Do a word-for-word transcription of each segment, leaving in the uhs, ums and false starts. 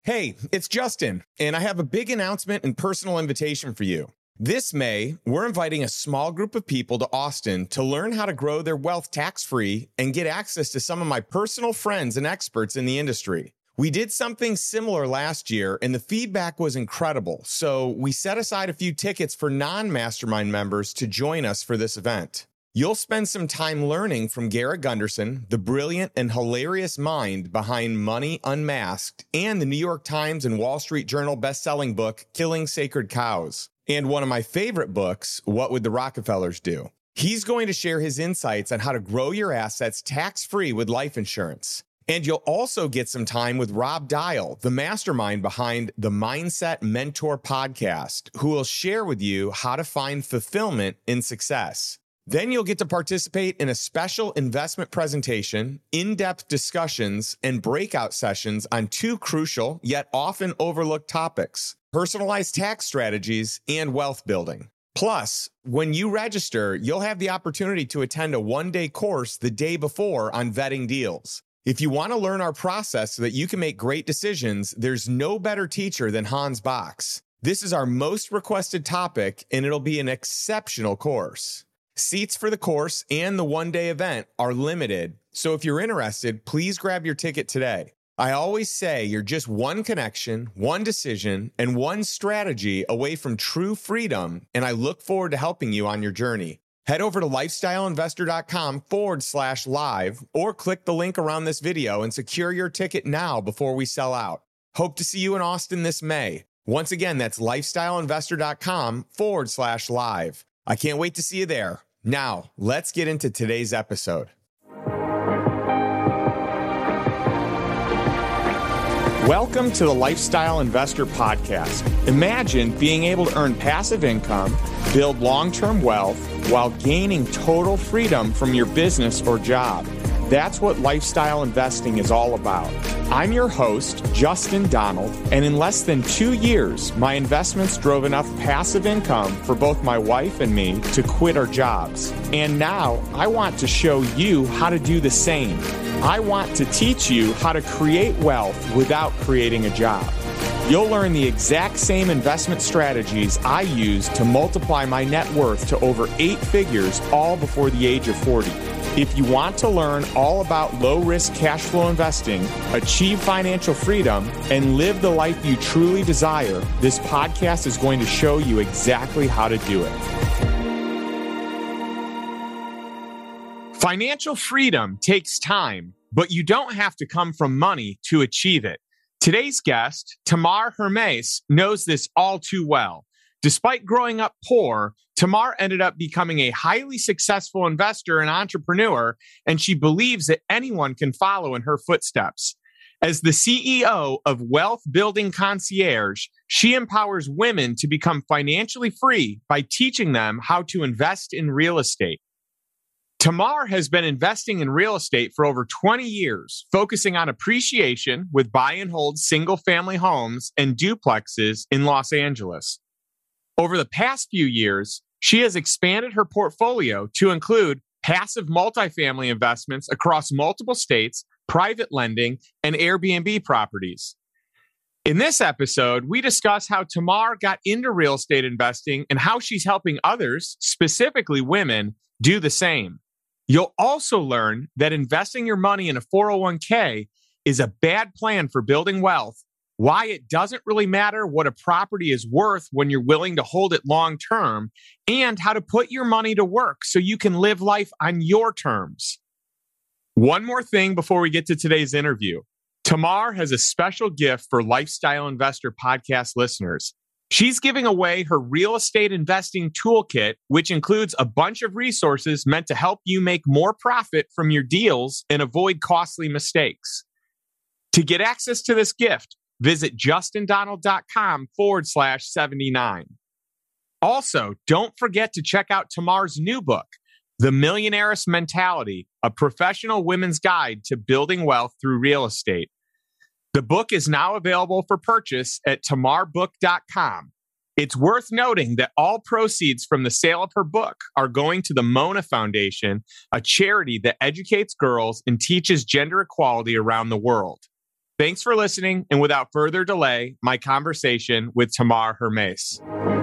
Hey, it's Justin, and I have a big announcement and personal invitation for you. This May, we're inviting a small group of people to Austin to learn how to grow their wealth tax-free and get access to some of my personal friends and experts in the industry. We did something similar last year, and the feedback was incredible, so we set aside a few tickets for non-mastermind members to join us for this event. You'll spend some time learning from Garrett Gunderson, the brilliant and hilarious mind behind Money Unmasked, and the New York Times and Wall Street Journal best-selling book, Killing Sacred Cows, and one of my favorite books, What Would the Rockefellers Do? He's going to share his insights on how to grow your assets tax-free with life insurance. And you'll also get some time with Rob Dial, the mastermind behind the Mindset Mentor podcast, who will share with you how to find fulfillment in success. Then you'll get to participate in a special investment presentation, in-depth discussions, and breakout sessions on two crucial yet often overlooked topics: personalized tax strategies and wealth building. Plus, when you register, you'll have the opportunity to attend a one-day course the day before on vetting deals. If you want to learn our process so that you can make great decisions, there's no better teacher than Hans Box. This is our most requested topic, and it'll be an exceptional course. Seats for the course and the one-day event are limited, so if you're interested, please grab your ticket today. I always say you're just one connection, one decision, and one strategy away from true freedom, and I look forward to helping you on your journey. Head over to lifestyleinvestor.com forward slash live or click the link around this video and secure your ticket now before we sell out. Hope to see you in Austin this May. Once again, that's lifestyleinvestor.com forward slash live. I can't wait to see you there. Now, let's get into today's episode. Welcome to the Lifestyle Investor Podcast. Imagine being able to earn passive income, build long-term wealth, while gaining total freedom from your business or job. That's what lifestyle investing is all about. I'm your host, Justin Donald, and in less than two years, my investments drove enough passive income for both my wife and me to quit our jobs. And now I want to show you how to do the same. I want to teach you how to create wealth without creating a job. You'll learn the exact same investment strategies I use to multiply my net worth to over eight figures, all before the age of forty. If you want to learn all about low-risk cash flow investing, achieve financial freedom, and live the life you truly desire, this podcast is going to show you exactly how to do it. Financial freedom takes time, but you don't have to come from money to achieve it. Today's guest, Tamar Hermes, knows this all too well. Despite growing up poor, Tamar ended up becoming a highly successful investor and entrepreneur, and she believes that anyone can follow in her footsteps. As the C E O of Wealth Building Concierge, she empowers women to become financially free by teaching them how to invest in real estate. Tamar has been investing in real estate for over twenty years, focusing on appreciation with buy and hold single-family homes and duplexes in Los Angeles. Over the past few years, she has expanded her portfolio to include passive multifamily investments across multiple states, private lending, and Airbnb properties. In this episode, we discuss how Tamar got into real estate investing and how she's helping others, specifically women, do the same. You'll also learn that investing your money in a four oh one k is a bad plan for building wealth, why it doesn't really matter what a property is worth when you're willing to hold it long term, and how to put your money to work so you can live life on your terms. One more thing before we get to today's interview. Tamar has a special gift for Lifestyle Investor Podcast listeners. She's giving away her real estate investing toolkit, which includes a bunch of resources meant to help you make more profit from your deals and avoid costly mistakes. To get access to this gift, visit justindonald.com forward slash 79. Also, don't forget to check out Tamar's new book, The Millionaire's Mentality, a professional women's guide to building wealth through real estate. The book is now available for purchase at tamar book dot com. It's worth noting that all proceeds from the sale of her book are going to the Mona Foundation, a charity that educates girls and teaches gender equality around the world. Thanks for listening. And without further delay, my conversation with Tamar Hermes.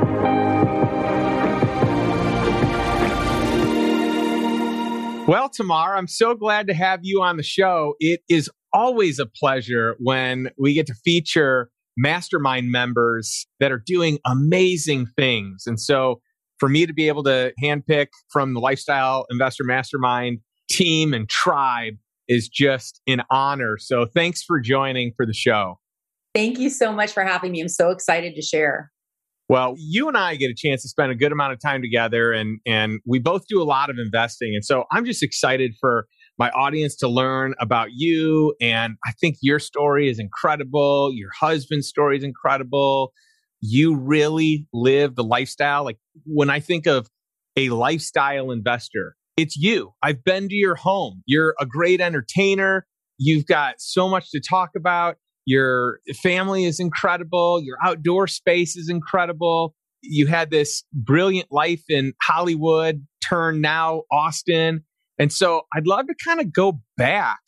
Well, Tamar, I'm so glad to have you on the show. It is always a pleasure when we get to feature mastermind members that are doing amazing things. And so for me to be able to handpick from the Lifestyle Investor Mastermind team and tribe is just an honor. So thanks for joining for the show. Thank you so much for having me. I'm so excited to share. Well, you and I get a chance to spend a good amount of time together, and, and we both do a lot of investing. And so I'm just excited for my audience to learn about you. And I think your story is incredible. Your husband's story is incredible. You really live the lifestyle. Like when I think of a lifestyle investor, it's you. I've been to your home. You're a great entertainer. You've got so much to talk about. Your family is incredible. Your outdoor space is incredible. You had this brilliant life in Hollywood, turned now Austin. And so I'd love to kind of go back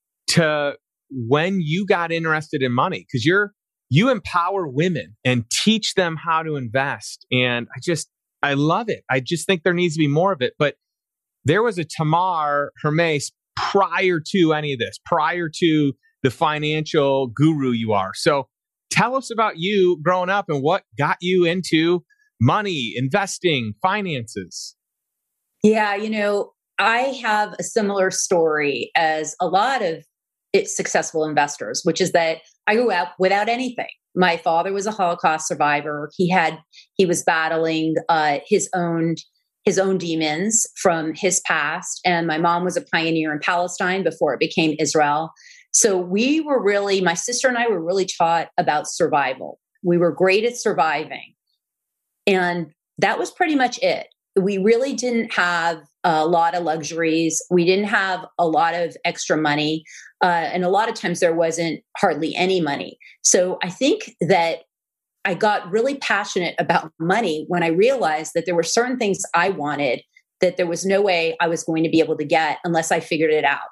to when you got interested in money, because you're you empower women and teach them how to invest. And I just, I love it. I just think there needs to be more of it. But there was a Tamar Hermes prior to any of this, prior to the financial guru you are. So tell us about you growing up and what got you into money, investing, finances. Yeah, you know, I have a similar story as a lot of it, successful investors, which is that I grew up without anything. My father was a Holocaust survivor. He had, he was battling uh, his own his own demons from his past. And my mom was a pioneer in Palestine before it became Israel. So we were really, my sister and I were really taught about survival. We were great at surviving. And that was pretty much it. We really didn't have a lot of luxuries. We didn't have a lot of extra money. Uh, and a lot of times there wasn't hardly any money. So I think that I got really passionate about money when I realized that there were certain things I wanted that there was no way I was going to be able to get unless I figured it out.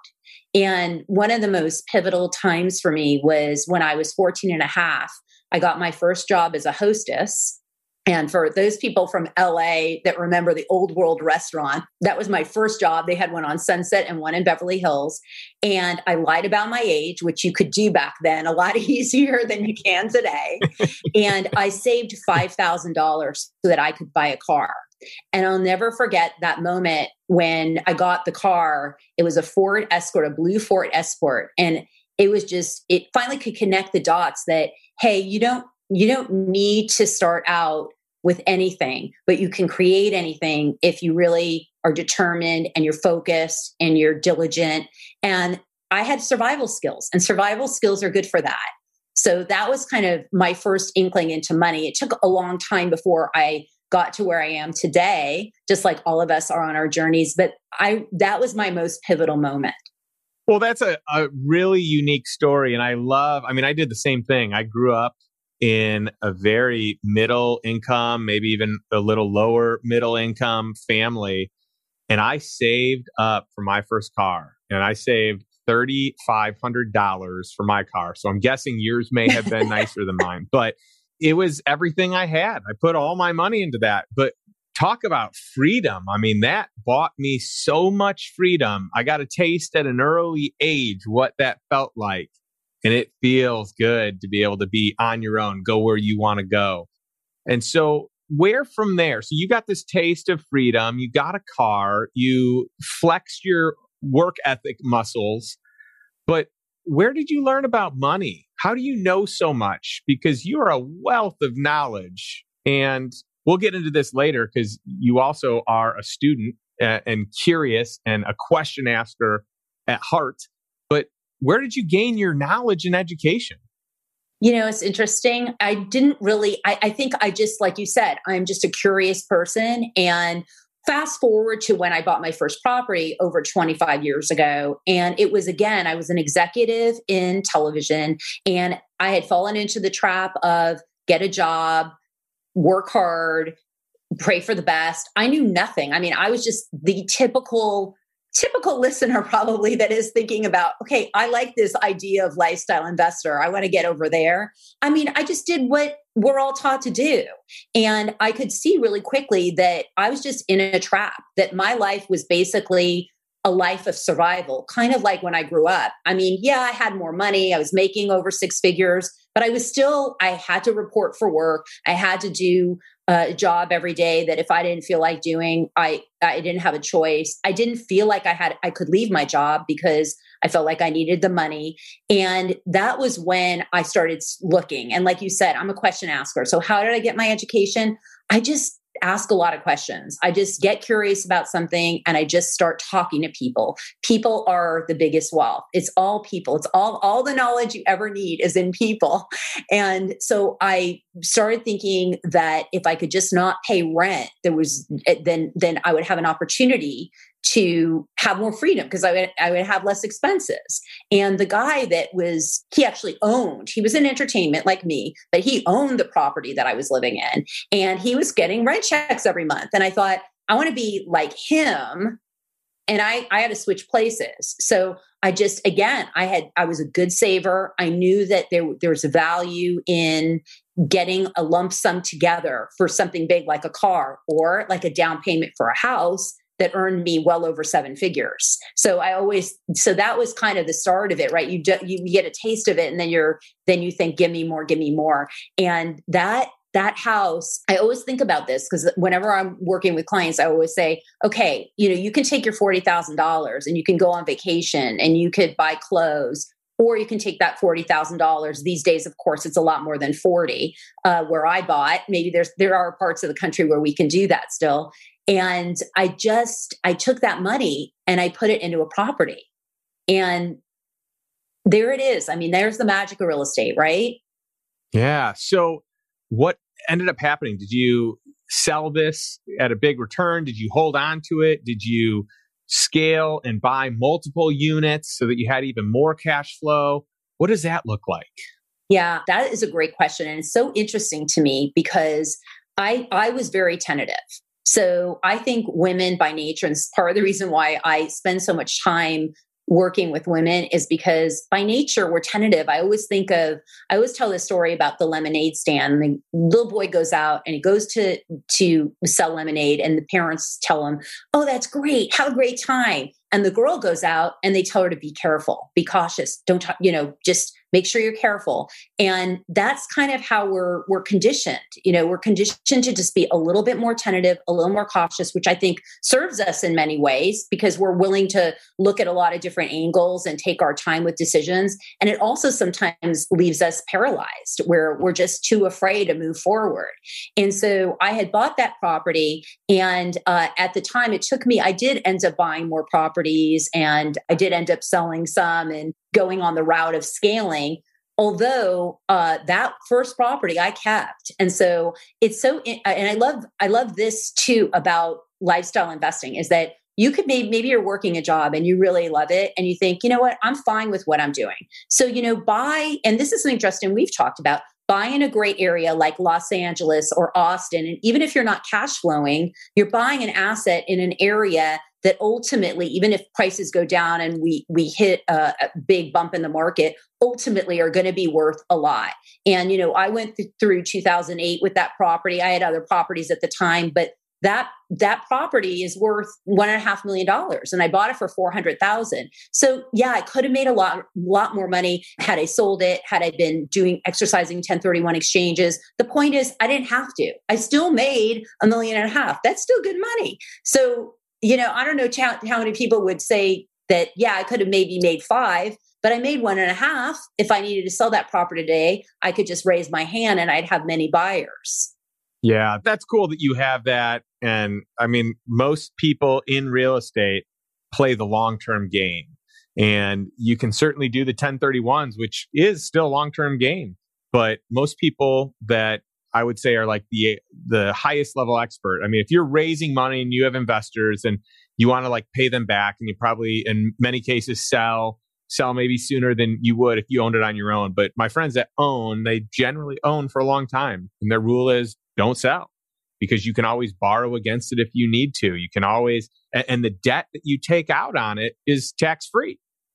And one of the most pivotal times for me was when I was fourteen and a half. I got my first job as a hostess. And for those people from L A that remember the Old World restaurant, that was my first job. They had one on Sunset and one in Beverly Hills. And I lied about my age, which you could do back then a lot easier than you can today. And I saved five thousand dollars so that I could buy a car. And I'll never forget that moment when I got the car. It was a Ford Escort, a blue Ford Escort. And it was just, it finally could connect the dots that, hey, you don't, you don't need to start out with anything, but you can create anything if you really are determined and you're focused and you're diligent. And I had survival skills, and survival skills are good for that. So that was kind of my first inkling into money. It took a long time before I got to where I am today, just like all of us are on our journeys. But I that was my most pivotal moment. Well, that's a, a really unique story. And I love, I mean, I did the same thing. I grew up in a very middle income, maybe even a little lower middle income family. And I saved up for my first car, and I saved three thousand five hundred dollars for my car. So I'm guessing yours may have been nicer than mine, but it was everything I had. I put all my money into that. But talk about freedom. I mean, that bought me so much freedom. I got a taste at an early age what that felt like. And it feels good to be able to be on your own, go where you want to go. And so where from there? So you got this taste of freedom, you got a car, you flexed your work ethic muscles, but where did you learn about money? How do you know so much? Because you are a wealth of knowledge. And we'll get into this later because you also are a student uh, and curious and a question asker at heart. But where did you gain your knowledge and education? You know, it's interesting. I didn't really, I, I think I just, like you said, I'm just a curious person. And fast forward to when I bought my first property over twenty-five years ago. And it was, again, I was an executive in television, and I had fallen into the trap of get a job, work hard, pray for the best. I knew nothing. I mean, I was just the typical typical listener probably that is thinking about, okay, I like this idea of lifestyle investor. I want to get over there. I mean, I just did what we're all taught to do. And I could see really quickly that I was just in a trap, that my life was basically a life of survival, kind of like when I grew up. I mean, yeah, I had more money. I was making over six figures, but I was still, I had to report for work. I had to do a job every day that if I didn't feel like doing, I, I didn't have a choice. I didn't feel like I had, I could leave my job because I felt like I needed the money. And that was when I started looking. And like you said, I'm a question asker. So how did I get my education? I just ask a lot of questions. I just get curious about something and I just start talking to people. People are the biggest wealth. It's all people. It's all, all the knowledge you ever need is in people. And so I started thinking that if I could just not pay rent, there was, then, then I would have an opportunity to have more freedom because I would, I would have less expenses. And the guy that was, he actually owned, he was in entertainment like me, but he owned the property that I was living in and he was getting rent checks every month. And I thought, I want to be like him. And I, I had to switch places. So I just, again, I had, I was a good saver. I knew that there, there was a value in getting a lump sum together for something big like a car or like a down payment for a house that earned me well over seven figures. So I always, so that was kind of the start of it, right? You ju- you get a taste of it and then you're, then you think, give me more, give me more. And that, that house, I always think about this because whenever I'm working with clients, I always say, okay, you know, you can take your forty thousand dollars and you can go on vacation and you could buy clothes, or you can take that forty thousand dollars. These days, of course, it's a lot more than forty, uh, where I bought. Maybe there's, there are parts of the country where we can do that still. And I just, I took that money and I put it into a property. And there it is. I mean, there's the magic of real estate, right? Yeah. So what ended up happening? Did you sell this at a big return? Did you hold on to it? Did you scale and buy multiple units so that you had even more cash flow? What does that look like? Yeah, that is a great question. And it's so interesting to me because I, I was very tentative. So I think women by nature, and it's part of the reason why I spend so much time working with women is because by nature, we're tentative. I always think of, I always tell this story about the lemonade stand. The little boy goes out and he goes to, to sell lemonade and the parents tell him, oh, that's great. Have a great time. And the girl goes out and they tell her to be careful, be cautious. Don't, t- you know, just make sure you're careful. And that's kind of how we're, we're conditioned. You know, we're conditioned to just be a little bit more tentative, a little more cautious, which I think serves us in many ways because we're willing to look at a lot of different angles and take our time with decisions. And it also sometimes leaves us paralyzed where we're just too afraid to move forward. And so I had bought that property. And uh, at the time it took me, I did end up buying more properties and I did end up selling some and going on the route of scaling. Although uh, that first property I kept. And so it's so, and I love, I love this too about lifestyle investing is that you could maybe, maybe you're working a job and you really love it. And you think, you know what, I'm fine with what I'm doing. So, you know, buy, and this is something, Justin, we've talked about, buy in a great area like Los Angeles or Austin. And even if you're not cash flowing, you're buying an asset in an area that ultimately, even if prices go down and we we hit a, a big bump in the market, ultimately are going to be worth a lot. And, you know, I went th- through two thousand eight with that property. I had other properties at the time, but that that property is worth one and a half million dollars, and I bought it for four hundred thousand. So yeah, I could have made a lot lot more money had I sold it, had I been doing exercising ten thirty-one exchanges. The point is, I didn't have to. I still made a million and a half. That's still good money. So, you know, I don't know how, how many people would say that, yeah, I could have maybe made five, but I made one and a half. If I needed to sell that property today, I could just raise my hand and I'd have many buyers. Yeah, that's cool that you have that. And I mean, most people in real estate play the long-term game. And you can certainly do the ten thirty-ones, which is still a long-term game. But most people that I would say are like the the highest level expert. I mean, if you're raising money and you have investors and you want to like pay them back, and you probably in many cases sell sell maybe sooner than you would if you owned it on your own. But my friends that own, they generally own for a long time, and their rule is don't sell. because you can always borrow against it if you need to. You can always, and, and the debt that you take out on it is tax free.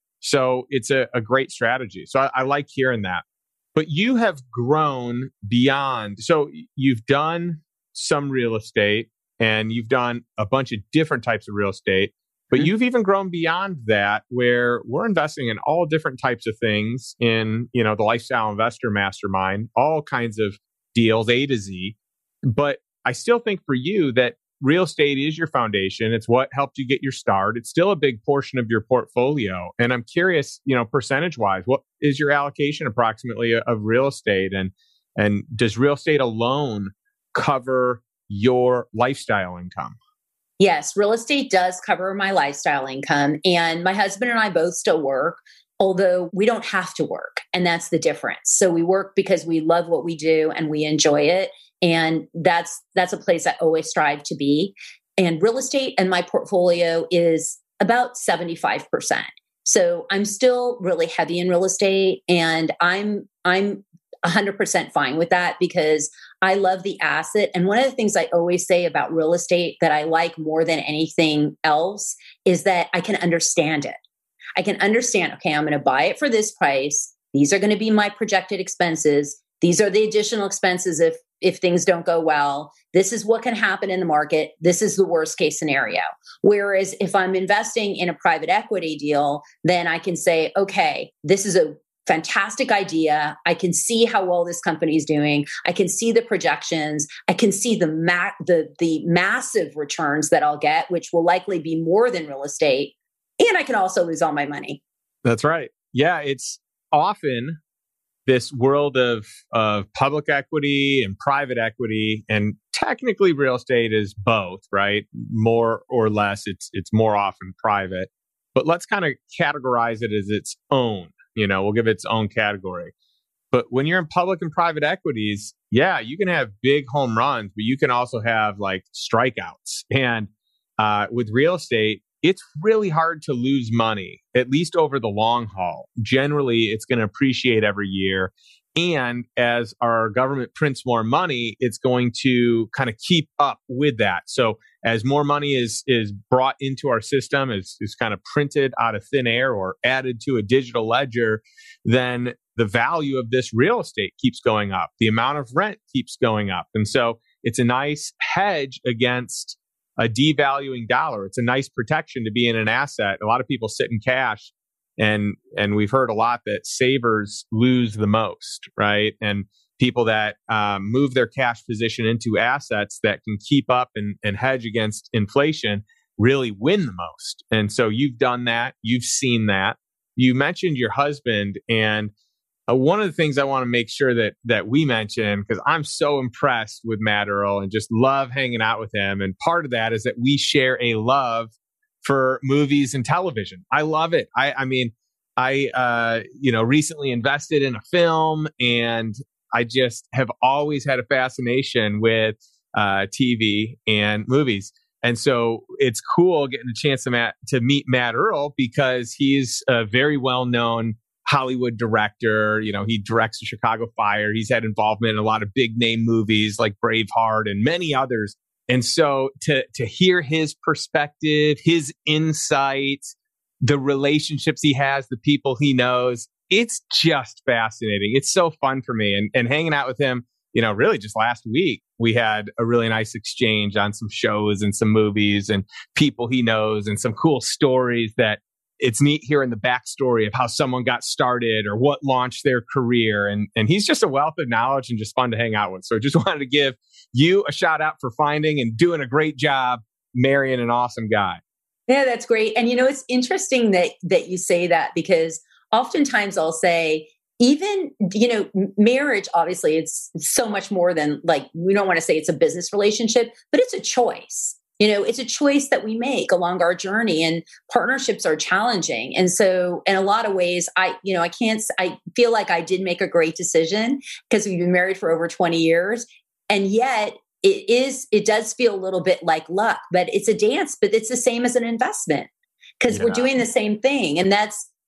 So it's a, a great strategy. So I, I like hearing that. But you have grown beyond. So you've done some real estate and you've done a bunch of different types of real estate. But you've even grown beyond that, where we're investing in all different types of things in, you know, the Lifestyle Investor Mastermind, all kinds of deals, A to Z. But I still think for you that real estate is your foundation. It's what helped you get your start. It's still a big portion of your portfolio. And I'm curious, you know, percentage wise, what is your allocation approximately of real estate? And, and does real estate alone cover your lifestyle income? Yes, real estate does cover my lifestyle income. And my husband and I both still work, although we don't have to work. And that's the difference. So we work because we love what we do and we enjoy it. And that's that's a place I always strive to be. And real estate and my portfolio is about seventy-five percent. So I'm still really heavy in real estate, and I'm I'm one hundred percent fine with that because I love the asset. And one of the things I always say about real estate that I like more than anything else is that I can understand it. I can understand, okay, I'm going to buy it for this price. These are going to be my projected expenses. These are the additional expenses if if things don't go well. This is what can happen in the market. This is the worst case scenario. Whereas if I'm investing in a private equity deal, then I can say, okay, this is a fantastic idea. I can see how well this company is doing. I can see the projections. I can see the ma- the the massive returns that I'll get, which will likely be more than real estate. And I can also lose all my money. That's right. Yeah, it's often this world of of public equity and private equity, and technically real estate is both, right? More or less, it's it's more often private. But let's kind of categorize it as its own. You know, we'll give it its own category. But when you're in public and private equities, yeah, you can have big home runs, but you can also have like strikeouts. And uh, with real estate, it's really hard to lose money, at least over the long haul. Generally, it's going to appreciate every year. And as our government prints more money, it's going to kind of keep up with that. So as more money is is brought into our system, is, is kind of printed out of thin air or added to a digital ledger, then the value of this real estate keeps going up. The amount of rent keeps going up. And so it's a nice hedge against a devaluing dollar. It's a nice protection to be in an asset. A lot of people sit in cash, and and we've heard a lot that savers lose the most, right? And people that um, move their cash position into assets that can keep up and, and hedge against inflation really win the most. And so you've done that. You've seen that. You mentioned your husband, and uh, one of the things I want to make sure that that we mention, because I'm so impressed with Matt Earl and just love hanging out with him. And part of that is that we share a love for movies and television. I love it. I, I mean, I uh, you know recently invested in a film, and I just have always had a fascination with uh, T V and movies. And so it's cool getting a chance to, Matt, to meet Matt Earl, because he's a very well-known Hollywood director. You know, he directs The Chicago Fire. He's had involvement in a lot of big name movies like Braveheart and many others. And so to to hear his perspective, his insights, the relationships he has, the people he knows, it's just fascinating. It's so fun for me. And, and hanging out with him, you know, really just last week, we had a really nice exchange on some shows and some movies and people he knows and some cool stories that it's neat hearing the backstory of how someone got started or what launched their career. And, and he's just a wealth of knowledge and just fun to hang out with. So just wanted to give you a shout out for finding and doing a great job marrying an awesome guy. Yeah, that's great. And, you know, it's interesting that that you say that, because oftentimes I'll say, even, you know, marriage, obviously, it's so much more than, like, we don't want to say it's a business relationship, but it's a choice. You know, it's a choice that we make along our journey, and partnerships are challenging. And so in a lot of ways, I, you know, I can't, I feel like I did make a great decision because we've been married for over twenty years. And yet it is, it does feel a little bit like luck, but it's a dance, but it's the same as an investment, because yeah. we're doing the same thing. And that's,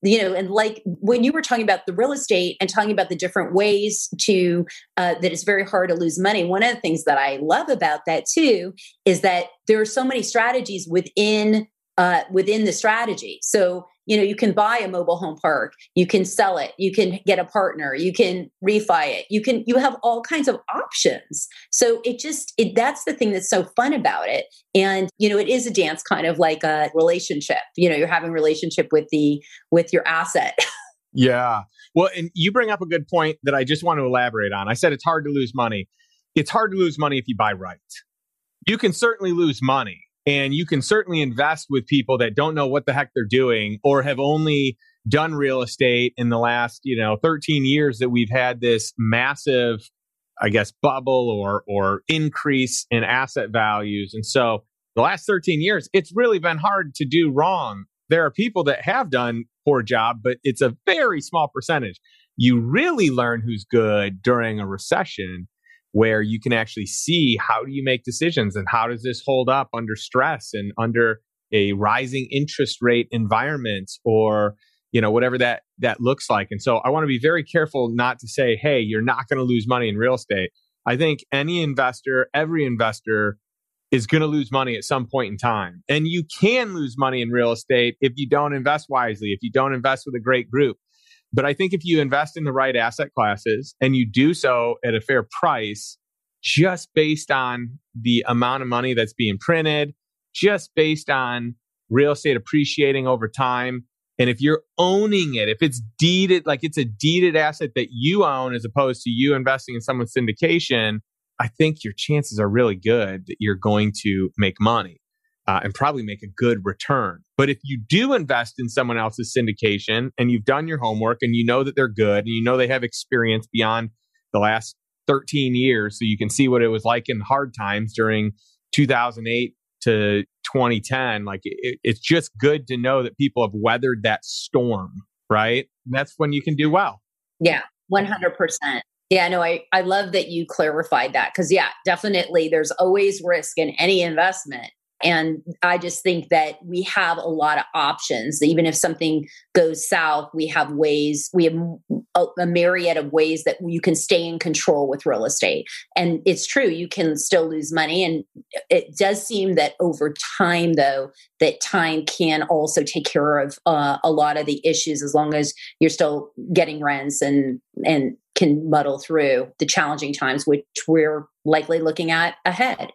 you know, and like when you were talking about the real estate and talking about the different ways to, uh, that it's very hard to lose money. One of the things that I love about that too, is that there are so many strategies within, uh, within the strategy. So, you know, you can buy a mobile home park, you can sell it, you can get a partner, you can refi it, you can, you have all kinds of options. So it just, it, that's the thing that's so fun about it. And, you know, it is a dance, kind of like a relationship, you know, you're having a relationship with the, with your asset. Yeah. Well, and you bring up a good point that I just want to elaborate on. I said it's hard to lose money. It's hard to lose money if you buy right. You can certainly lose money. And you can certainly invest with people that don't know what the heck they're doing or have only done real estate in the last, you know, thirteen years that we've had this massive, I guess, bubble or or increase in asset values. And so the last thirteen years, it's really been hard to do wrong. There are people that have done poor job, but it's a very small percentage. You really learn who's good during a recession, where you can actually see how do you make decisions and how does this hold up under stress and under a rising interest rate environment, or, you know, whatever that that looks like. And so I want to be very careful not to say, hey, you're not going to lose money in real estate. I think any investor, every investor is going to lose money at some point in time. And you can lose money in real estate if you don't invest wisely, if you don't invest with a great group. But I think if you invest in the right asset classes and you do so at a fair price, just based on the amount of money that's being printed, just based on real estate appreciating over time, and if you're owning it, if it's deeded, like it's a deeded asset that you own as opposed to you investing in someone's syndication, I think your chances are really good that you're going to make money. Uh, and probably make a good return. But if you do invest in someone else's syndication and you've done your homework and you know that they're good and you know they have experience beyond the last thirteen years, so you can see what it was like in hard times during two thousand eight to twenty ten, like it, it's just good to know that people have weathered that storm, right? And that's when you can do well. Yeah, one hundred percent. Yeah, no, I, I love that you clarified that because, yeah, definitely there's always risk in any investment. And I just think that we have a lot of options. Even if something goes south, we have ways, we have a, a myriad of ways that you can stay in control with real estate. And it's true, you can still lose money. And it does seem that over time, though, that time can also take care of uh, a lot of the issues as long as you're still getting rents and and can muddle through the challenging times, which we're likely looking at ahead.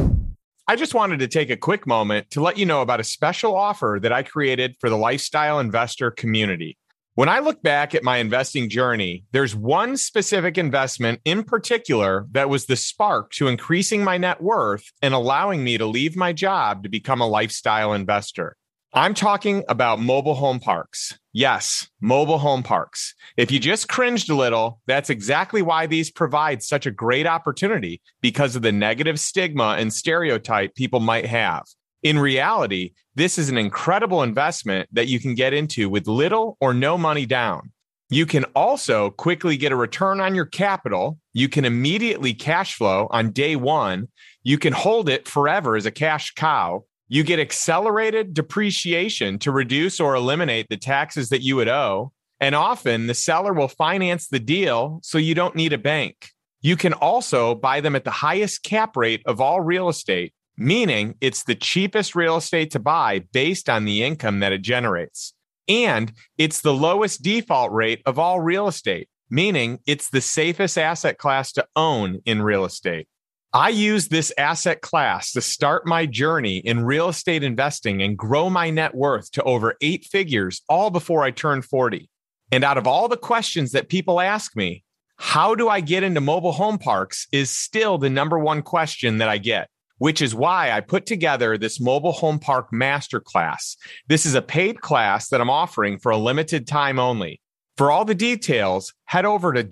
I just wanted to take a quick moment to let you know about a special offer that I created for the lifestyle investor community. When I look back at my investing journey, there's one specific investment in particular that was the spark to increasing my net worth and allowing me to leave my job to become a lifestyle investor. I'm talking about mobile home parks. Yes, mobile home parks. If you just cringed a little, that's exactly why these provide such a great opportunity, because of the negative stigma and stereotype people might have. In reality, this is an incredible investment that you can get into with little or no money down. You can also quickly get a return on your capital. You can immediately cash flow on day one. You can hold it forever as a cash cow. You get accelerated depreciation to reduce or eliminate the taxes that you would owe. And often the seller will finance the deal, so you don't need a bank. You can also buy them at the highest cap rate of all real estate, meaning it's the cheapest real estate to buy based on the income that it generates. And it's the lowest default rate of all real estate, meaning it's the safest asset class to own in real estate. I used this asset class to start my journey in real estate investing and grow my net worth to over eight figures, all before I turned forty. And out of all the questions that people ask me, how do I get into mobile home parks is still the number one question that I get, which is why I put together this mobile home park masterclass. This is a paid class that I'm offering for a limited time only. For all the details, head over to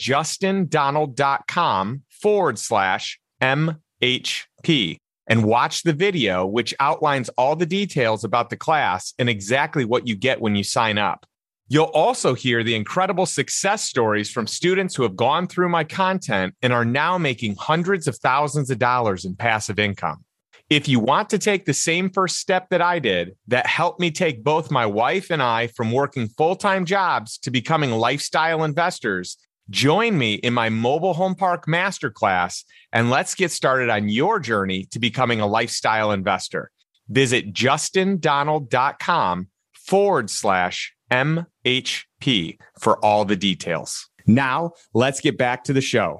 justindonald.com forward slash M H P and watch the video, which outlines all the details about the class and exactly what you get when you sign up. You'll also hear the incredible success stories from students who have gone through my content and are now making hundreds of thousands of dollars in passive income. If you want to take the same first step that I did, that helped me take both my wife and I from working full-time jobs to becoming lifestyle investors, join me in my mobile home park masterclass, and let's get started on your journey to becoming a lifestyle investor. Visit justindonald.com forward slash MHP for all the details. Now, let's get back to the show.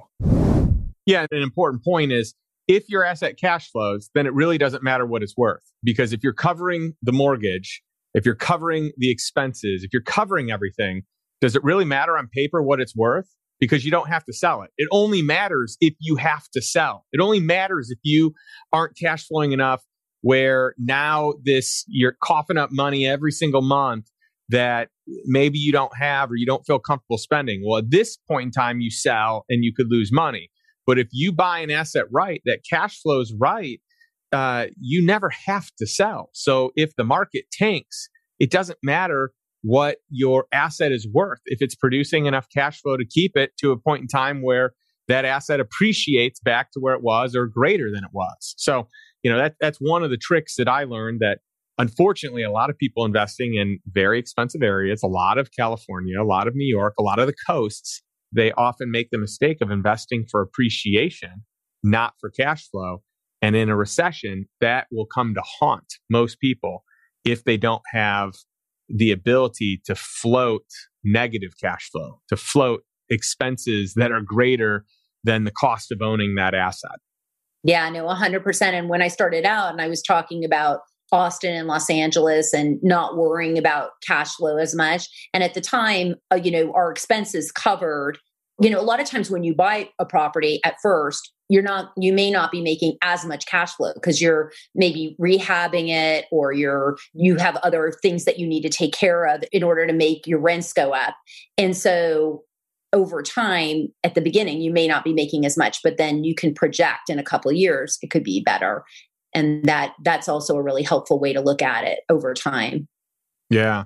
Yeah, an important point is, if your asset cash flows, then it really doesn't matter what it's worth. Because if you're covering the mortgage, if you're covering the expenses, if you're covering everything, does it really matter on paper what it's worth? Because you don't have to sell it. It only matters if you have to sell. It only matters if you aren't cash flowing enough where now this, you're coughing up money every single month that maybe you don't have or you don't feel comfortable spending. Well, at this point in time, you sell and you could lose money. But if you buy an asset right, that cash flows right, uh, you never have to sell. So if the market tanks, it doesn't matter what your asset is worth. If it's producing enough cash flow to keep it to a point in time where that asset appreciates back to where it was or greater than it was. So, you know, that that's one of the tricks that I learned, that unfortunately, a lot of people investing in very expensive areas, a lot of California, a lot of New York, a lot of the coasts, they often make the mistake of investing for appreciation, not for cash flow. And in a recession, that will come to haunt most people if they don't have the ability to float negative cash flow, to float expenses that are greater than the cost of owning that asset. Yeah, no, one hundred percent. And when I started out and I was talking about Austin and Los Angeles and not worrying about cash flow as much. And at the time, uh, you know, our expenses covered, you know, a lot of times when you buy a property at first, you're not, you may not be making as much cash flow because you're maybe rehabbing it, or you're, you have other things that you need to take care of in order to make your rents go up. And so over time, at the beginning, you may not be making as much, but then you can project in a couple of years, it could be better. And that that's also a really helpful way to look at it over time. Yeah.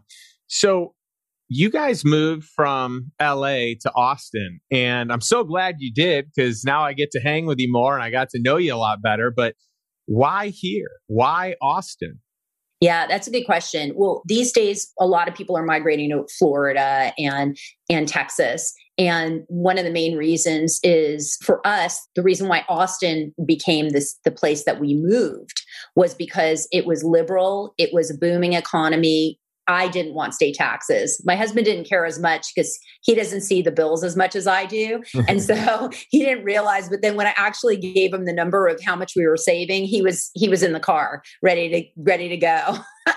So you guys moved from L A to Austin, and I'm so glad you did, because now I get to hang with you more and I got to know you a lot better. But why here? Why Austin? Yeah, that's a good question. Well, these days, a lot of people are migrating to Florida and and Texas. And one of the main reasons is, for us, the reason why Austin became this the place that we moved was because it was liberal. It was a booming economy. I didn't want state taxes. My husband didn't care as much because he doesn't see the bills as much as I do. And so he didn't realize, but then when I actually gave him the number of how much we were saving, he was, he was in the car ready to, ready to go.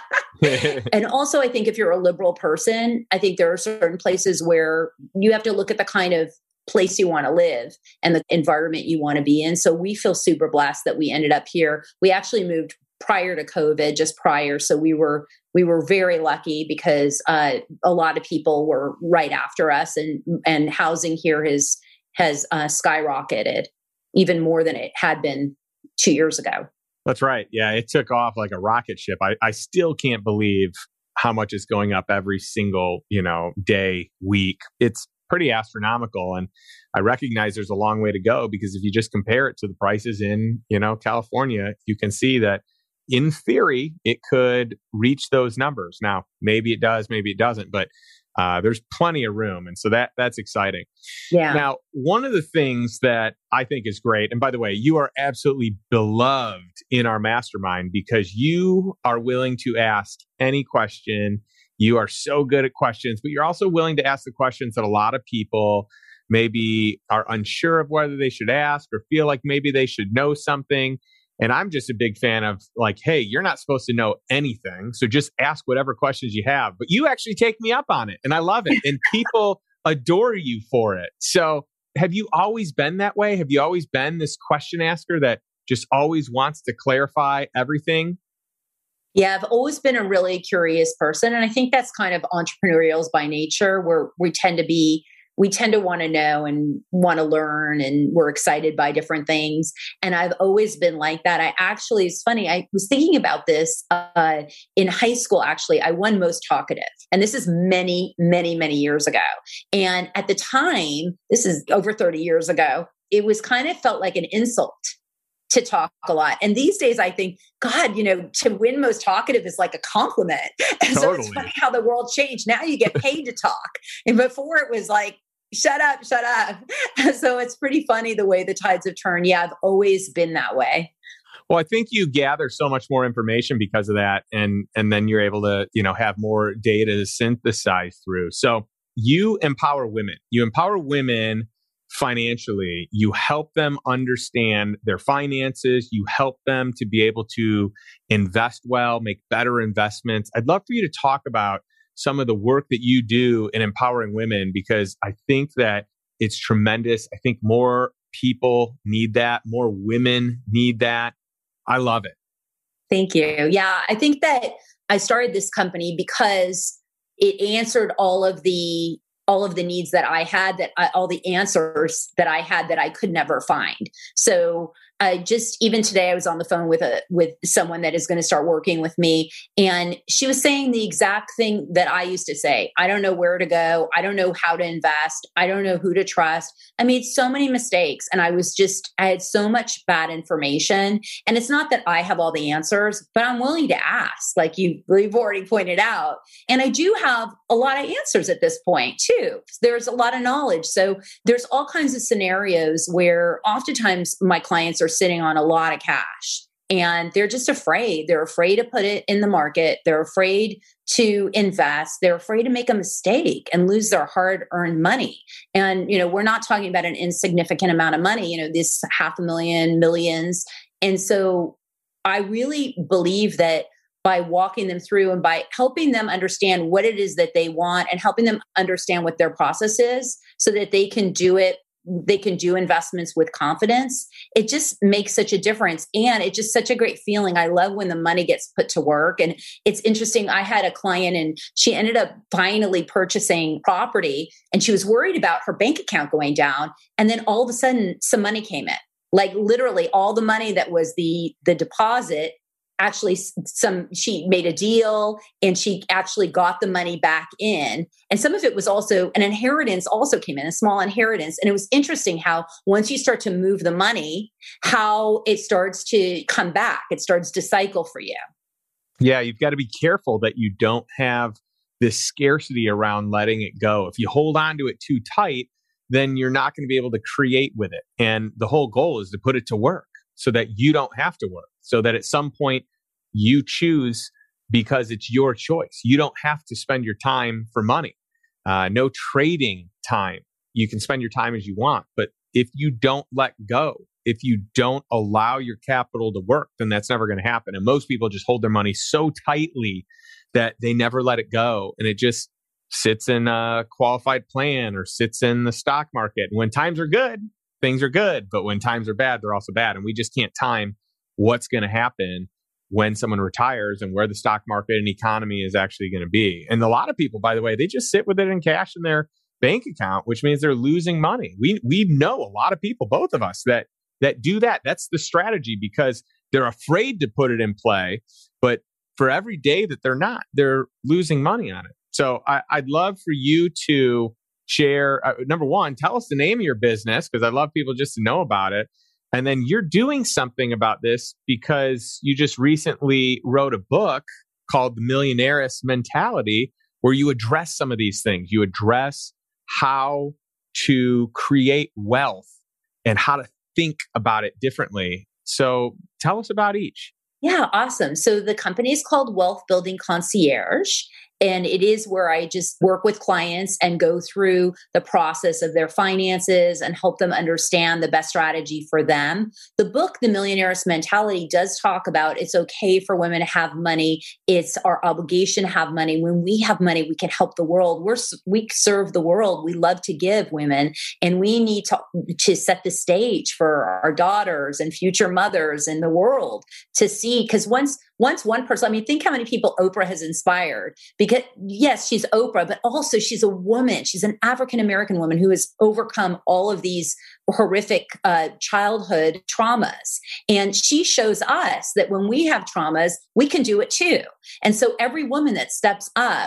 And also, I think if you're a liberal person, I think there are certain places where you have to look at the kind of place you want to live and the environment you want to be in. So we feel super blessed that we ended up here. We actually moved prior to COVID, just prior. So we were we were very lucky because uh, a lot of people were right after us, and and housing here has has uh, skyrocketed even more than it had been two years ago. That's right. Yeah, it took off like a rocket ship. I, I still can't believe how much is going up every single, you know, day, week. It's pretty astronomical. And I recognize there's a long way to go, because if you just compare it to the prices in, you know, California, you can see that in theory, it could reach those numbers. Now, maybe it does, maybe it doesn't, but uh, there's plenty of room. And so that that's exciting. Yeah. Now, one of the things that I think is great, and by the way, you are absolutely beloved in our mastermind because you are willing to ask any question. You are so good at questions, but you're also willing to ask the questions that a lot of people maybe are unsure of whether they should ask, or feel like maybe they should know something. And I'm just a big fan of like, hey, you're not supposed to know anything, so just ask whatever questions you have. But you actually take me up on it, and I love it. And people adore you for it. So have you always been that way? Have you always been this question asker that just always wants to clarify everything? Yeah, I've always been a really curious person. And I think that's kind of entrepreneurials by nature, where we tend to be we tend to want to know and want to learn, and we're excited by different things. And I've always been like that. I actually, it's funny, I was thinking about this uh, in high school, actually. I won most talkative. And this is many, many, many years ago. And at the time, this is over thirty years ago, it was kind of felt like an insult to talk a lot. And these days I think, God, you know, to win most talkative is like a compliment. And Totally. so it's funny how the world changed. Now you get paid to talk. And before it was like, shut up, shut up. So it's pretty funny the way the tides have turned. Yeah, I've always been that way. Well, I think you gather so much more information because of that. And, and then you're able to, you know, have more data to synthesize through. So you empower women. You empower women financially. You help them understand their finances. You help them to be able to invest well, make better investments. I'd love for you to talk about some of the work that you do in empowering women, because I think that it's tremendous. I think more people need that. More women need that. I love it. Thank you. Yeah, I think that I started this company because it answered all of the all of the needs that I had, that I, all the answers that I had that I could never find. So I just, even today, I was on the phone with a with someone that is going to start working with me, and she was saying the exact thing that I used to say. I don't know where to go. I don't know how to invest. I don't know who to trust. I made so many mistakes, and I was just, I had so much bad information. And it's not that I have all the answers, but I'm willing to ask, like you, you've already pointed out. And I do have a lot of answers at this point too. There's a lot of knowledge. So there's all kinds of scenarios where oftentimes my clients are sitting on a lot of cash and they're just afraid. They're afraid to put it in the market. They're afraid to invest. They're afraid to make a mistake and lose their hard-earned money. And, you know, we're not talking about an insignificant amount of money, you know, this half a million, millions. And so I really believe that by walking them through and by helping them understand what it is that they want and helping them understand what their process is so that they can do it, they can do investments with confidence. It just makes such a difference. And it's just such a great feeling. I love when the money gets put to work. And it's interesting. I had a client and she ended up finally purchasing property and she was worried about her bank account going down. And then all of a sudden some money came in, like literally all the money that was the, the deposit. Actually, some she made a deal and she actually got the money back in. And some of it was also an inheritance also came in, a small inheritance. And it was interesting how once you start to move the money, how it starts to come back. It starts to cycle for you. Yeah, you've got to be careful that you don't have this scarcity around letting it go. If you hold on to it too tight, then you're not going to be able to create with it. And the whole goal is to put it to work so that you don't have to work, so that at some point you choose because it's your choice. You don't have to spend your time for money. Uh, no trading time. You can spend your time as you want. But if you don't let go, if you don't allow your capital to work, then that's never going to happen. And most people just hold their money so tightly that they never let it go. And it just sits in a qualified plan or sits in the stock market. And when times are good, things are good. But when times are bad, they're also bad. And we just can't time what's going to happen when someone retires and where the stock market and economy is actually going to be. And a lot of people, by the way, they just sit with it in cash in their bank account, which means they're losing money. We we know a lot of people, both of us, that that do that. That's the strategy because they're afraid to put it in play. But for every day that they're not, they're losing money on it. So I, I'd love for you to share, uh, number one, tell us the name of your business, because I'd love people just to know about it. And then you're doing something about this because you just recently wrote a book called The Millionaires Mentality, where you address some of these things. You address how to create wealth and how to think about it differently. So tell us about each. Yeah, awesome. So the company is called Wealth Building Concierge. And it is where I just work with clients and go through the process of their finances and help them understand the best strategy for them. The book, The Millionaires Mentality, does talk about it's okay for women to have money. It's our obligation to have money. When we have money, we can help the world. We're, we serve the world. We love to give, women. And we need to, to set the stage for our daughters and future mothers in the world to see. Because once Once one person, I mean, think how many people Oprah has inspired. Because yes, she's Oprah, but also she's a woman. She's an African-American woman who has overcome all of these horrific uh, childhood traumas. And she shows us that when we have traumas, we can do it too. And so every woman that steps up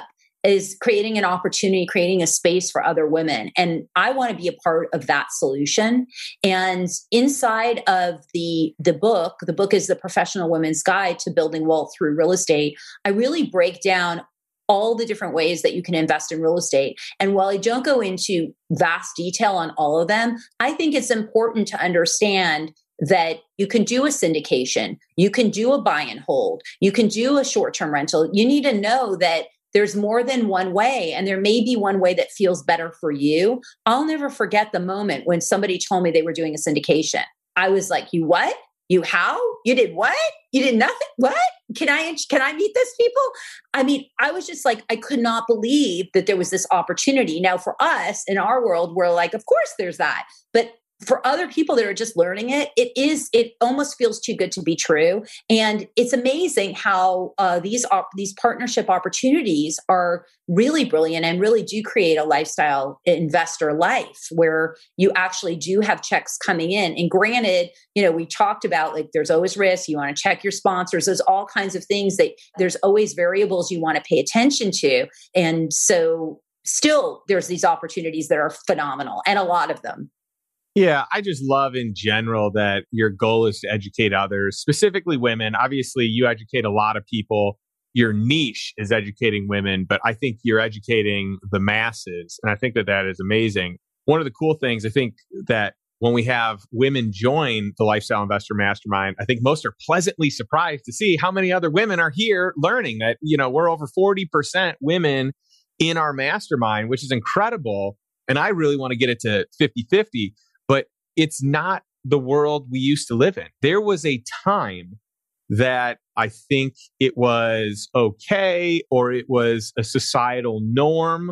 is creating an opportunity, creating a space for other women. And I want to be a part of that solution. And inside of the, the book, the book is The Professional Women's Guide to Building Wealth Through Real Estate. I really break down all the different ways that you can invest in real estate. And while I don't go into vast detail on all of them, I think it's important to understand that you can do a syndication, you can do a buy and hold, you can do a short-term rental. You need to know that there's more than one way, and there may be one way that feels better for you. I'll never forget the moment when somebody told me they were doing a syndication. I was like, you what? You how? You did what? You did nothing? What? Can I can I meet those people? I mean, I was just like, I could not believe that there was this opportunity. Now, for us in our world, we're like, of course there's that. But for other people that are just learning it, it is, it almost feels too good to be true. And it's amazing how uh, these op- these partnership opportunities are really brilliant and really do create a lifestyle investor life where you actually do have checks coming in. And granted, you know, we talked about like there's always risk. You want to check your sponsors. There's all kinds of things that there's always variables you want to pay attention to. And so still there's these opportunities that are phenomenal, and a lot of them. Yeah, I just love in general that your goal is to educate others, specifically women. Obviously, you educate a lot of people. Your niche is educating women, but I think you're educating the masses. And I think that that is amazing. One of the cool things, I think that when we have women join the Lifestyle Investor Mastermind, I think most are pleasantly surprised to see how many other women are here learning that, you know, we're over forty percent women in our mastermind, which is incredible. And I really want to get it to fifty-fifty. But it's not the world we used to live in. There was a time that I think it was okay, or it was a societal norm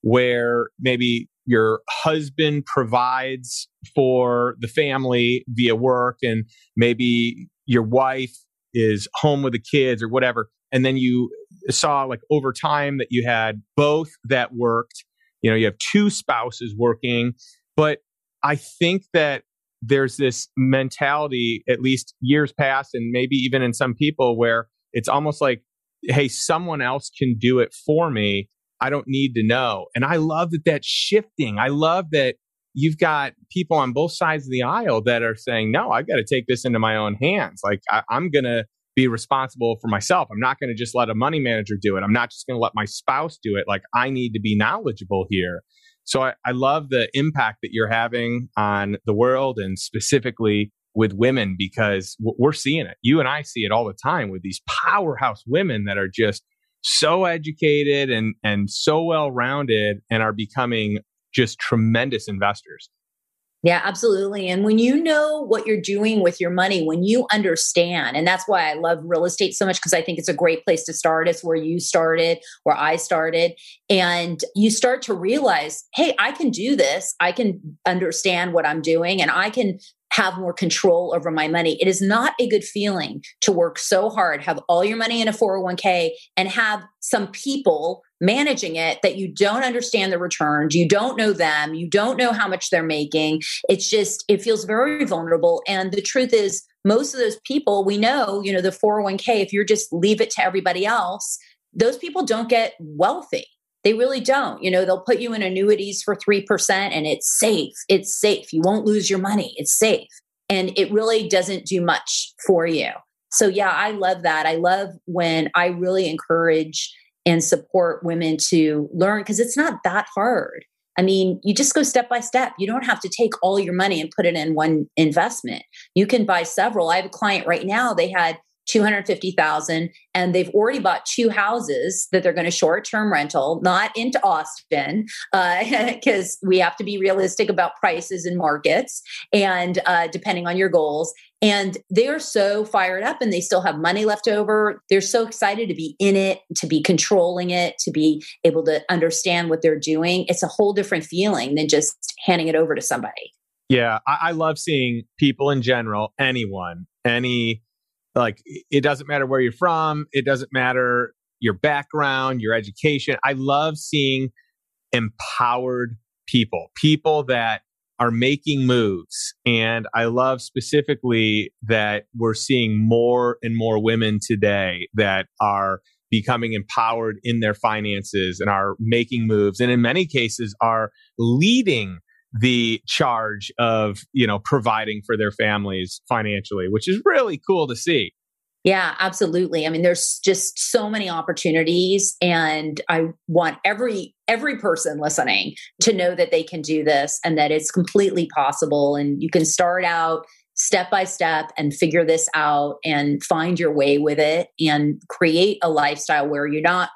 where maybe your husband provides for the family via work, and maybe your wife is home with the kids or whatever. And then you saw like over time that you had both that worked. You know, you have two spouses working, but I think that there's this mentality, at least years past, and maybe even in some people, where it's almost like, hey, someone else can do it for me. I don't need to know. And I love that that's shifting. I love that you've got people on both sides of the aisle that are saying, no, I got to take this into my own hands. Like I, I'm going to be responsible for myself. I'm not going to just let a money manager do it. I'm not just going to let my spouse do it. Like I need to be knowledgeable here. So I, I love the impact that you're having on the world, and specifically with women, because we're seeing it. You and I see it all the time with these powerhouse women that are just so educated and, and so well-rounded and are becoming just tremendous investors. Yeah, absolutely. And when you know what you're doing with your money, when you understand, and that's why I love real estate so much, because I think it's a great place to start. It's where you started, where I started. And you start to realize, hey, I can do this. I can understand what I'm doing, and I can have more control over my money. It is not a good feeling to work so hard, have all your money in a four oh one k, and have some people managing it that you don't understand the returns, you don't know them, you don't know how much they're making. It's just, it feels very vulnerable. And the truth is, most of those people we know, you know, the four oh one k, if you just leave it to everybody else, those people don't get wealthy. They really don't. You know, they'll put you in annuities for three percent and it's safe. It's safe. You won't lose your money. It's safe. And it really doesn't do much for you. So yeah, I love that. I love when I really encourage and support women to learn, because it's not that hard. I mean, you just go step by step. You don't have to take all your money and put it in one investment. You can buy several. I have a client right now, they had two hundred fifty thousand dollars and they've already bought two houses that they're going to short-term rental, not into Austin, because uh, we have to be realistic about prices and markets, and uh, depending on your goals. And they're so fired up and they still have money left over. They're so excited to be in it, to be controlling it, to be able to understand what they're doing. It's a whole different feeling than just handing it over to somebody. Yeah, I, I love seeing people in general, anyone, any, like, it doesn't matter where you're from. It doesn't matter your background, your education. I love seeing empowered people, people that are making moves. And I love specifically that we're seeing more and more women today that are becoming empowered in their finances and are making moves. And in many cases are leading the charge of, you know, providing for their families financially, which is really cool to see. Yeah, absolutely. I mean, there's just so many opportunities, and I want every every person listening to know that they can do this and that it's completely possible. And you can start out step by step and figure this out and find your way with it and create a lifestyle where you're not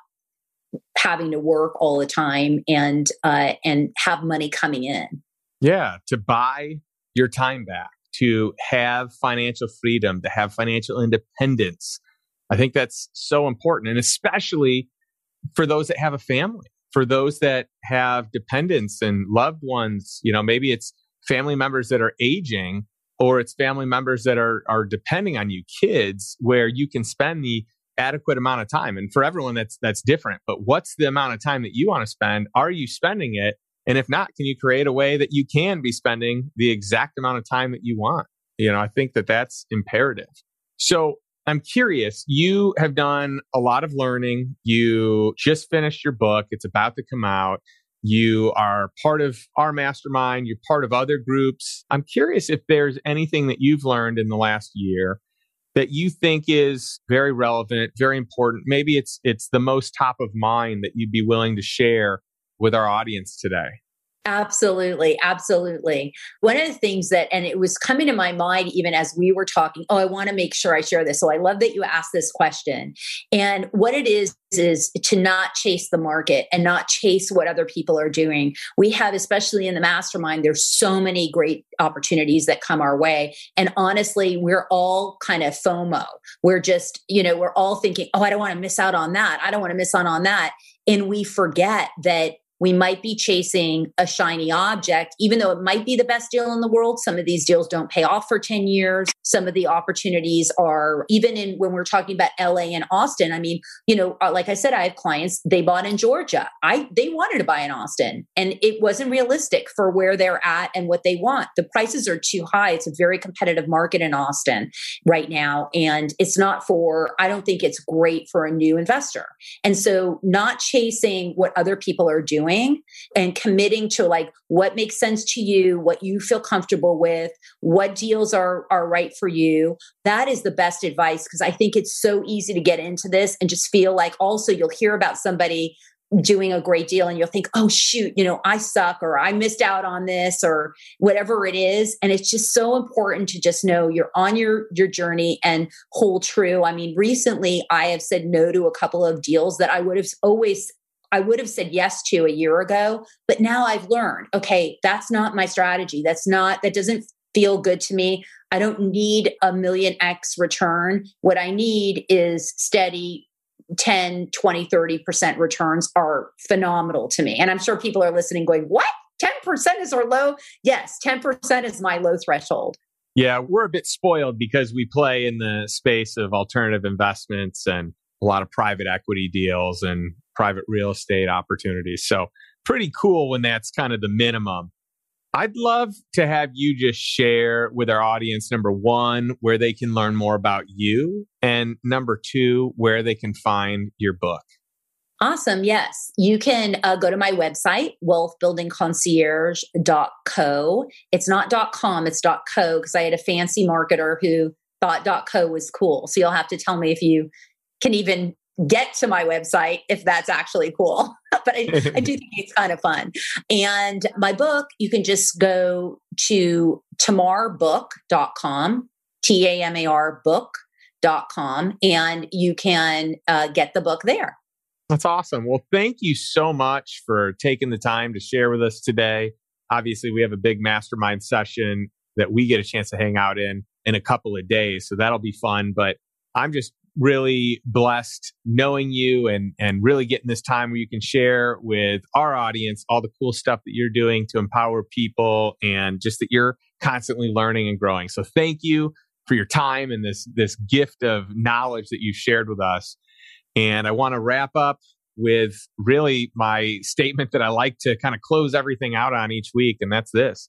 having to work all the time and uh, and have money coming in. Yeah, to buy your time back, to have financial freedom, to have financial independence. I think that's so important. And especially for those that have a family, for those that have dependents and loved ones, you know, maybe it's family members that are aging, or it's family members that are are depending on you, kids, where you can spend the adequate amount of time. And for everyone, that's that's different. But what's the amount of time that you want to spend? Are you spending it? And if not, can you create a way that you can be spending the exact amount of time that you want? You know, I think that that's imperative. So I'm curious, you have done a lot of learning. You just finished your book. It's about to come out. You are part of our mastermind. You're part of other groups. I'm curious if there's anything that you've learned in the last year that you think is very relevant, very important. Maybe it's it's the most top of mind that you'd be willing to share with our audience today. Absolutely. Absolutely. One of the things that, and it was coming to my mind even as we were talking, oh, I want to make sure I share this. So I love that you asked this question. And what it is, is to not chase the market and not chase what other people are doing. We have, especially in the mastermind, there's so many great opportunities that come our way. And honestly, we're all kind of FOMO. We're just, you know, we're all thinking, oh, I don't want to miss out on that. I don't want to miss out on that. And we forget that we might be chasing a shiny object, even though it might be the best deal in the world. Some of these deals don't pay off for ten years. Some of the opportunities are, even in when we're talking about L A and Austin, I mean, you know, like I said, I have clients, they bought in Georgia. I they wanted to buy in Austin, and it wasn't realistic for where they're at and what they want. The prices are too high. It's a very competitive market in Austin right now. And it's not for, I don't think it's great for a new investor. And so not chasing what other people are doing and committing to like what makes sense to you, what you feel comfortable with, what deals are are right for you. That is the best advice, because I think it's so easy to get into this and just feel like also you'll hear about somebody doing a great deal and you'll think, oh, shoot, you know, I suck, or I missed out on this, or whatever it is. And it's just so important to just know you're on your, your journey and hold true. I mean, recently I have said no to a couple of deals that I would have always I would have said yes to a year ago, but now I've learned, okay, that's not my strategy. That's not, that doesn't feel good to me. I don't need a million X return. What I need is steady ten, twenty, thirty percent returns are phenomenal to me. And I'm sure people are listening going, what? ten percent is our low? Yes, ten percent is my low threshold. Yeah, we're a bit spoiled because we play in the space of alternative investments and a lot of private equity deals and private real estate opportunities. So pretty cool when that's kind of the minimum. I'd love to have you just share with our audience, number one, where they can learn more about you, and number two, where they can find your book. Awesome. Yes. You can uh, go to my website, wealth building concierge dot co. It's not .com, it's .co, because I had a fancy marketer who thought .co was cool. So you'll have to tell me if you can even get to my website, if that's actually cool. But I, I do think it's kind of fun. And my book, you can just go to tamar book dot com, T A M A R book dot com, and you can uh, get the book there. That's awesome. Well, thank you so much for taking the time to share with us today. Obviously, we have a big mastermind session that we get a chance to hang out in in a couple of days. So that'll be fun. But I'm just really blessed knowing you and, and really getting this time where you can share with our audience all the cool stuff that you're doing to empower people, and just that you're constantly learning and growing. So thank you for your time and this, this gift of knowledge that you've shared with us. And I want to wrap up with really my statement that I like to kind of close everything out on each week. And that's this: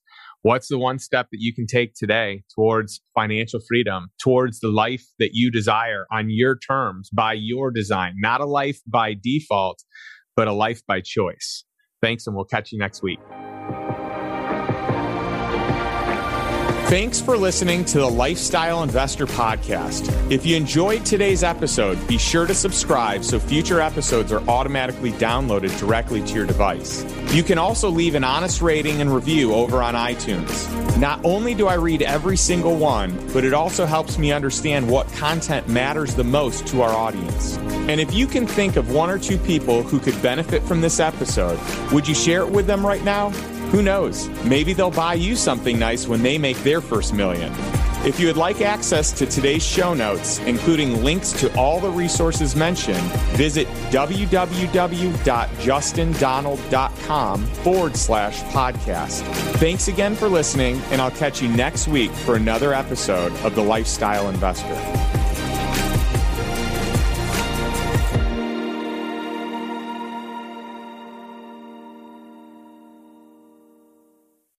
What's the one step that you can take today towards financial freedom, towards the life that you desire on your terms, by your design? Not a life by default, but a life by choice. Thanks, and we'll catch you next week. Thanks for listening to the Lifestyle Investor Podcast. If you enjoyed today's episode, be sure to subscribe so future episodes are automatically downloaded directly to your device. You can also leave an honest rating and review over on iTunes. Not only do I read every single one, but it also helps me understand what content matters the most to our audience. And if you can think of one or two people who could benefit from this episode, would you share it with them right now? Who knows? Maybe they'll buy you something nice when they make their first million. If you would like access to today's show notes, including links to all the resources mentioned, visit www.justindonald.com forward slash podcast. Thanks again for listening, and I'll catch you next week for another episode of The Lifestyle Investor.